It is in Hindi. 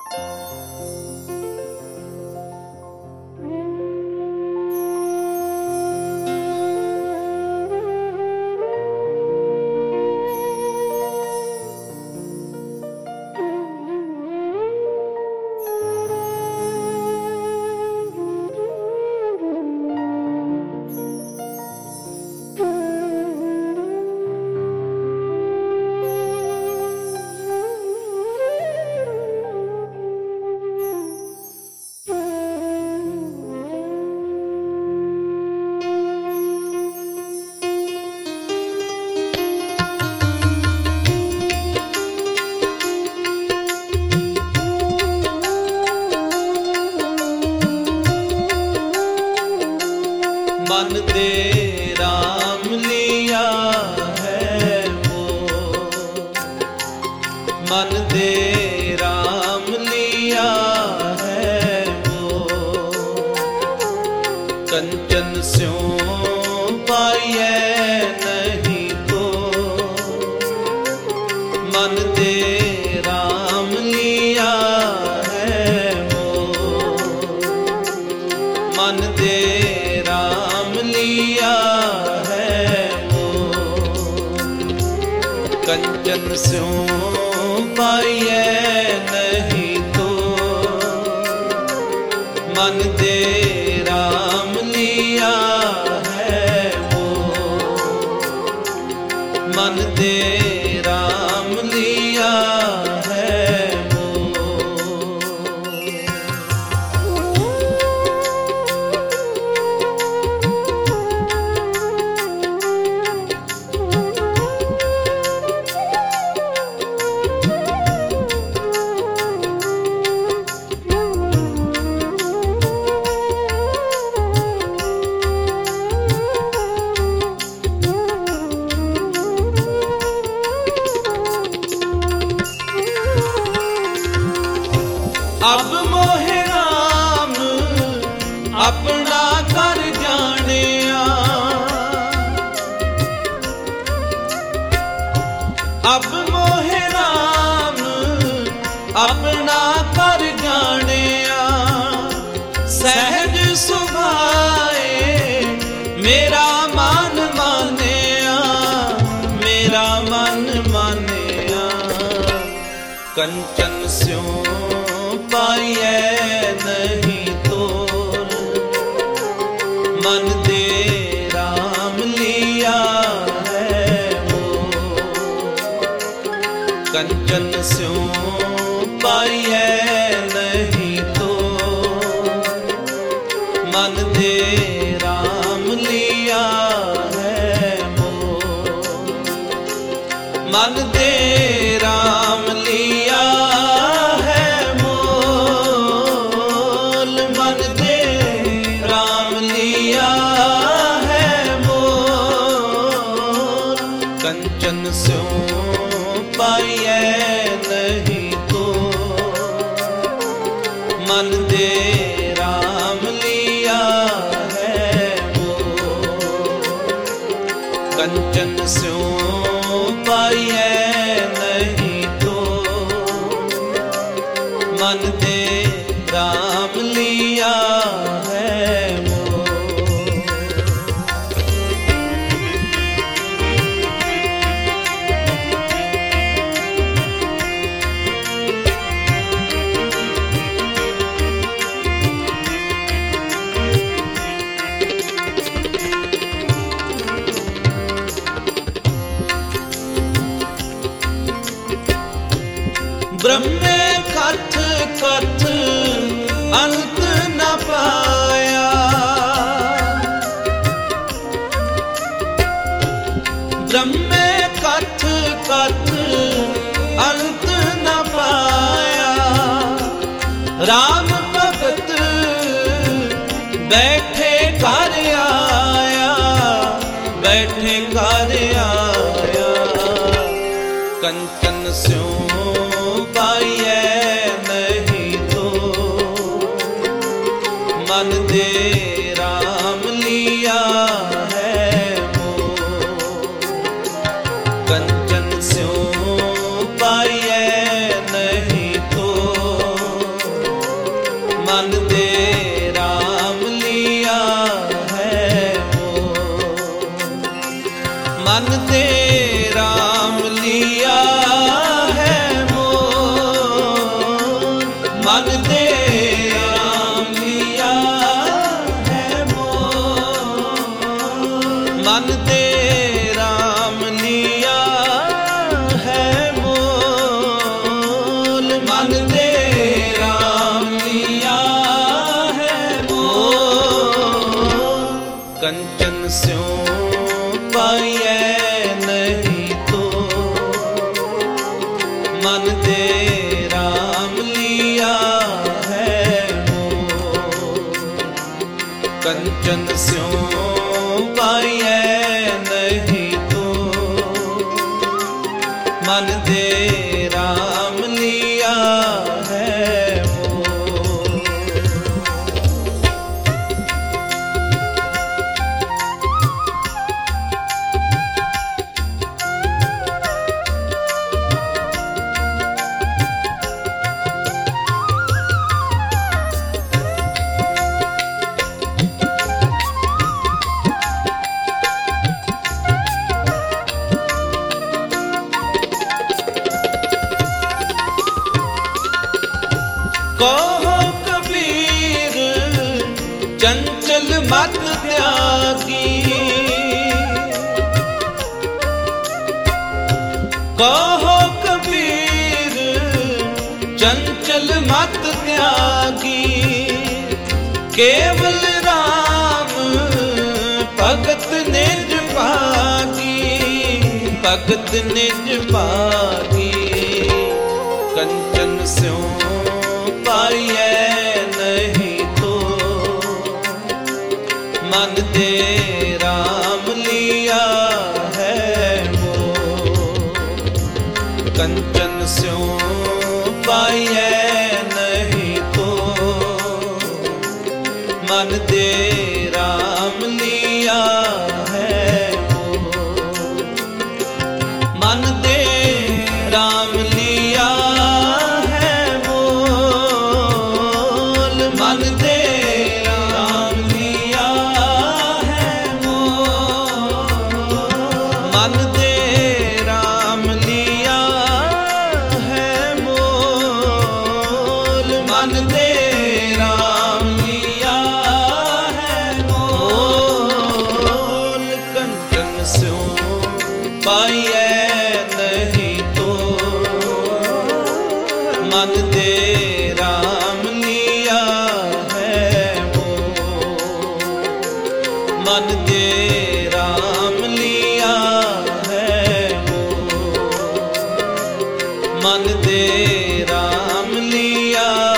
मन दे राम लिया है वो, मन दे राम लिया है वो, कंचन स्यों पाइए नहीं तो, मन दे राम लिया है वो, मन दे लिया है वो, कंचन स्यों पाइए नहीं तो, मन दे राम लिया है वो, मन दे राम लिया है वो। अब मोहे राम अपना कर जानिया, अब मोहे राम अपना कर जानिया, सहज सुभाए मेरा मन मानिया, मेरा मन मानिया, कंचन स्यों पाइए नहीं तो, मन दे राम लिया है वो, कंचन स्यों पाइए नहीं तो, मन दे राम लिया है वो, मन दे राम लिया कंचन स्यों पाइए नहीं तो, मन दे राम लिया है वो, कंचन स्यों पाइए नहीं तो, मन दे राम लिया है वो। ब्रह्मे कथ कथ अंत न पाया, ब्रह्मे कथ कथ अंत न पाया, राम भगत बैठे घर आया, बैठे घर आया, कंचन स्यों पाइए नहीं तो, मन दे राम लिया है वो, कंचन स्यों पाइए नहीं तो, मन दे राम लिया है मोल। मन दे राम लिया है मोल। मन दे राम लिया है मोल। कंचन स्यों पाइए नहीं तो मन दे राम लिया है मोल। कंचन स्यों पाइए नहीं तो मन दे राम लिया है मोल। कहो कबीर चंचल मत त्यागी। कहो कबीर चंचल मत त्यागी। केवल राम भगत निज पागी। भगत निज पागी। कंचन स्यों पाइए नहीं तो मन दे राम लिया है मोल। कंचन स्यों पाइए नहीं तो मन दे राम लिया है मोल। मन दे राम लिया है मोल। मन दे राम लिया है मोल। मन दे राम लिया है मोल। मन दे राम लिया है मोल। कंचन स्यों पाइए नहीं तो मन दे राम लिया है मोल। मन दे राम लिया है मोल। मन दे राम लिया